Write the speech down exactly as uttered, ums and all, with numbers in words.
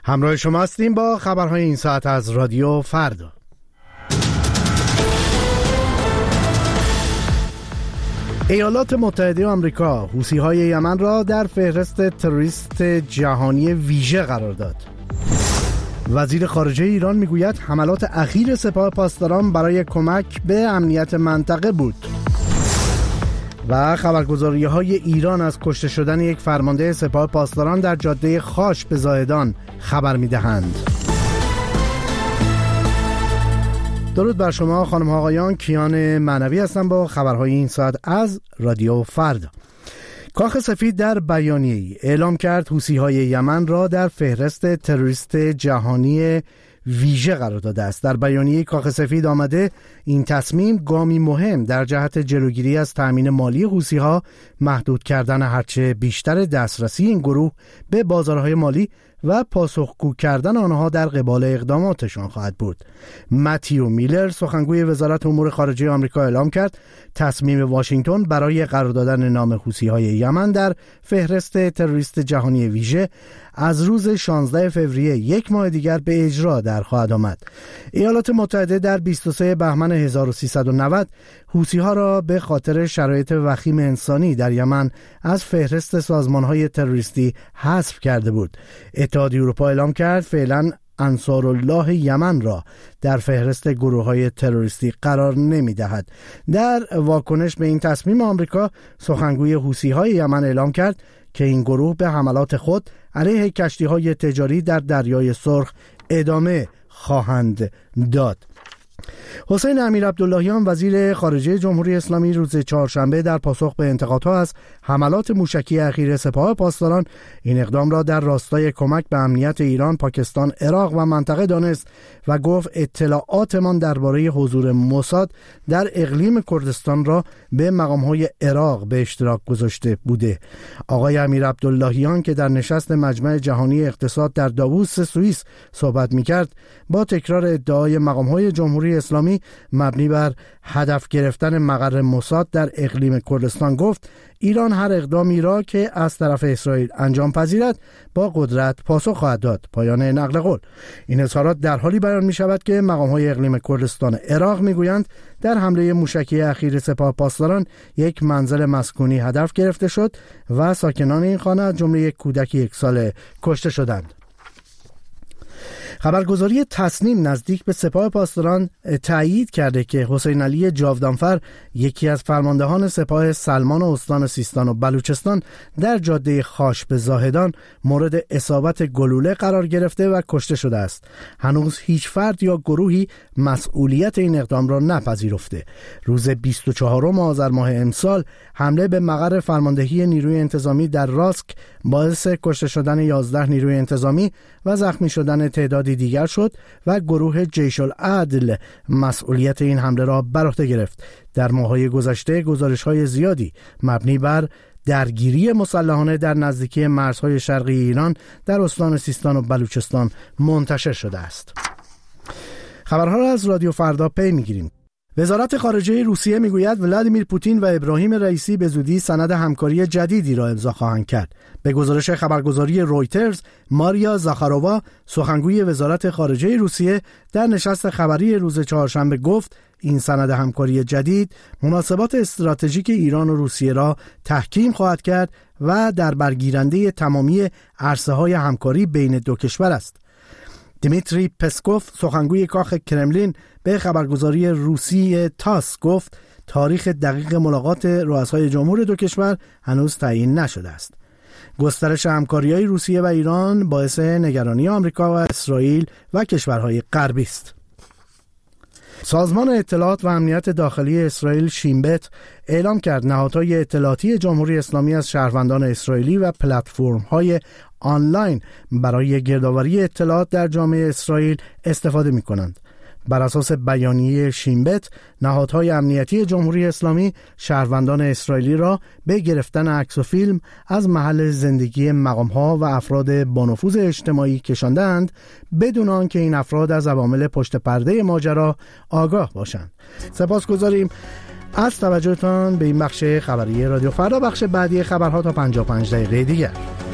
همراه شما هستیم با خبرهای این ساعت از رادیو فردا. ایالات متحده آمریکا حوثی‌های یمن را در فهرست تروریست جهانی ویژه قرار داد. وزیر خارجه ایران میگوید حملات اخیر سپاه پاسداران برای کمک به امنیت منطقه بود. و خبرگزاری‌های ایران از کشته شدن یک فرمانده سپاه پاسداران در جاده خاش به زاهدان خبر می‌دهند. درود بر شما خانم ها آقایان، کیان معنوی هستم با خبرهای این ساعت از رادیو فردا. کاخ سفید در بیانیه‌ای اعلام کرد حوثی‌های یمن را در فهرست تروریست جهانی ویژه قرار داده است. در بیانیه کاخ سفید آمده این تصمیم گامی مهم در جهت جلوگیری از تأمین مالی حوثی‌ها، محدود کردن هرچه بیشتر دسترسی این گروه به بازارهای مالی و پاسخگو کردن آنها در قبال اقداماتشان خواهد بود. متیو میلر سخنگوی وزارت امور خارجه آمریکا اعلام کرد تصمیم واشنگتن برای قرار دادن نام حوثی‌های یمن در فهرست تروریست جهانی ویژه از روز شانزده فوریه یک ماه دیگر به اجرا در خواهد آمد. ایالات متحده در بیست و سوم بهمن هزار و سیصد و نود حوثی‌ها را به خاطر شرایط وخیم انسانی در یمن از فهرست سازمان‌های تروریستی حذف کرده بود. اتحادیه اروپا اعلام کرد فعلا انصارالله یمن را در فهرست گروه‌های تروریستی قرار نمی‌دهد. در واکنش به این تصمیم آمریکا، سخنگوی حوثی‌های یمن اعلام کرد که این گروه به حملات خود علیه کشتی‌های تجاری در دریای سرخ ادامه خواهند داد. حسین امیرعبداللهیان وزیر خارجه جمهوری اسلامی روز چهارشنبه در پاسخ به انتقادها از حملات موشکی اخیر سپاه پاسداران این اقدام را در راستای کمک به امنیت ایران، پاکستان، عراق و منطقه دانست و گفت اطلاعاتمان درباره حضور موساد در اقلیم کردستان را به مقام‌های عراق به اشتراک گذاشته بوده. آقای امیرعبداللهیان که در نشست مجمع جهانی اقتصاد در داووس سوئیس صحبت می‌کرد، با تکرار ادعای مقام‌های جمهوری اسلامی مبنی بر هدف گرفتن مقر موساد در اقلیم کردستان گفت ایران هر اقدامی را که از طرف اسرائیل انجام پذیرد با قدرت پاسخ خواهد داد. پایان نقل قول. این اظهارات در حالی بیان می شود که مقام‌های اقلیم کردستان عراق می گویند در حمله موشکی اخیر سپاه پاسداران یک منزل مسکونی هدف گرفته شد و ساکنان این خانه از جمله یک کودک یک ساله کشته شدند. خبرگزاری تصنیم نزدیک به سپاه پاسداران تایید کرده که حسین علی جاودانفر یکی از فرماندهان سپاه سلمان و استان سیستان و بلوچستان در جاده خاش به زاهدان مورد اصابت گلوله قرار گرفته و کشته شده است. هنوز هیچ فرد یا گروهی مسئولیت این اقدام را نپذیرفته. روز بیست و چهارم آذر ماه امسال حمله به مقر فرماندهی نیروی انتظامی در راسک باعث کشته شدن یازده نیروی انتظامی و زخمی شدن تعدادی دیگر شد و گروه جیش العدل مسئولیت این حمله را بر عهده گرفت. در ماه‌های گذشته گزارش‌های زیادی مبنی بر درگیری مسلحانه در نزدیکی مرزهای شرقی ایران در استان سیستان و بلوچستان منتشر شده است. خبرها را از رادیو فردا پی می‌گیریم. وزارت خارجه روسیه میگوید ولادیمیر پوتین و ابراهیم رئیسی به زودی سند همکاری جدیدی را امضا خواهند کرد. به گزارش خبرگزاری رویترز، ماریا زاخارووا سخنگوی وزارت خارجه روسیه در نشست خبری روز چهارشنبه گفت این سند همکاری جدید مناسبات استراتژیک ایران و روسیه را تحکیم خواهد کرد و در برگیرنده تمامی عرصه‌های همکاری بین دو کشور است. دیمیتری پسکوف سخنگوی کاخ کرملین به خبرگزاری روسی تاس گفت تاریخ دقیق ملاقات رؤسای جمهور دو کشور هنوز تعیین نشده است. گسترش همکاری‌های روسیه و ایران باعث نگرانی آمریکا و اسرائیل و کشورهای غربی است. سازمان اطلاعات و امنیت داخلی اسرائیل شینبت اعلام کرد نهادهای اطلاعاتی جمهوری اسلامی از شهروندان اسرائیلی و پلتفرم‌های آنلاین برای گردآوری اطلاعات در جامعه اسرائیل استفاده می‌کنند. بر اساس بیانیه شینبت، نهادهای امنیتی جمهوری اسلامی شهروندان اسرائیلی را به گرفتن عکس و فیلم از محل زندگی مقام‌ها و افراد با نفوذ اجتماعی کشاندند بدون آنکه این افراد از عوامل پشت پرده ماجرا آگاه باشند. سپاسگزاریم از توجهتان به این بخش خبری رادیو فردا. بخش بعدی خبرها تا پنجاه و پنج دقیقه دیگر.